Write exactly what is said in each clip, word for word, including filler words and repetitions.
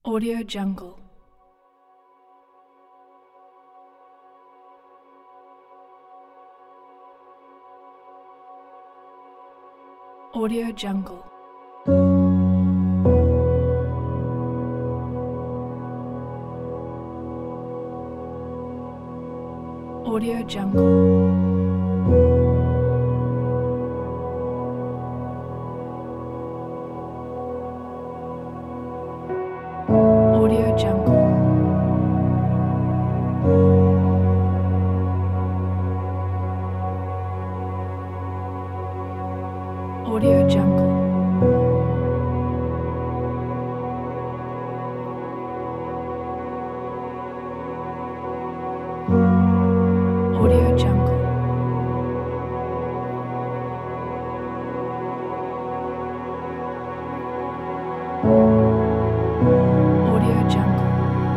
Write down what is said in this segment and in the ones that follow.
Audio Jungle. Audio Jungle. Audio Jungle. Audio Jungle. Audio Jungle. Audio Jungle. Audio Jungle.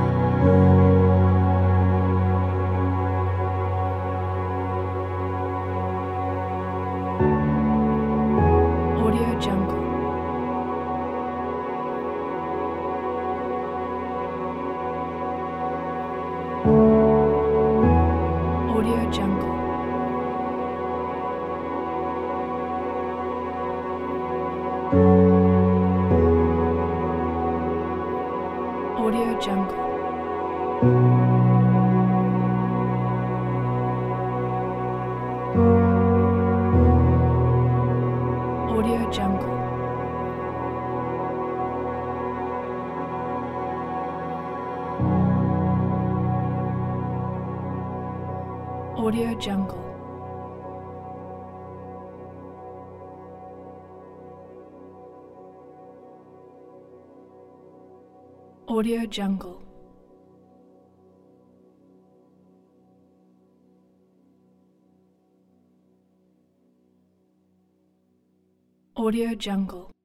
Audio Jungle. Audio Jungle. Audio Jungle. Audio Jungle. Audio Jungle. Audio Jungle. Audio Jungle.